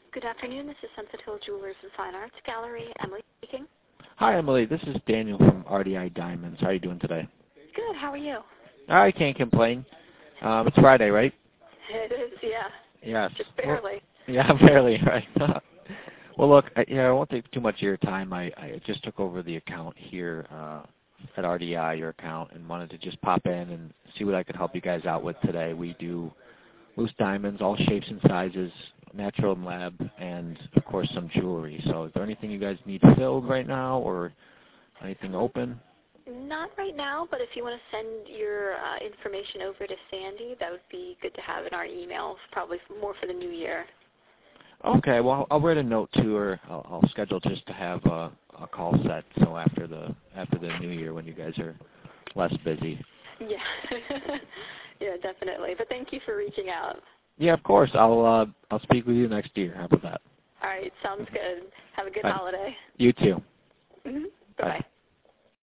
Good afternoon. This is Sunset Hill Jewelers and Fine Arts Gallery. Emily speaking. Hi, Emily. This is Daniel from RDI Diamonds. How are you doing today? Good. How are you? I can't complain. It's Friday, right? It is, yeah. Yes. Just barely. Well, yeah, barely, right. Well, look, I won't take too much of your time. I just took over the account here at RDI, your account, and wanted to just pop in and see what I could help you guys out with today. We do loose diamonds, all shapes and sizes, natural and lab, and, of course, some jewelry. So is there anything you guys need filled right now or anything open? Not right now, but if you want to send your information over to Sandy, that would be good to have in our emails, probably more for the new year. Okay, well, I'll write a note to her. I'll schedule just to have a call set, so after the new year when you guys are less busy. Yeah, yeah, definitely. But thank you for reaching out. Yeah, of course. I'll speak with you next year. How about that? All right, sounds good. Have a good holiday. You too. Mm-hmm. Bye-bye. Bye.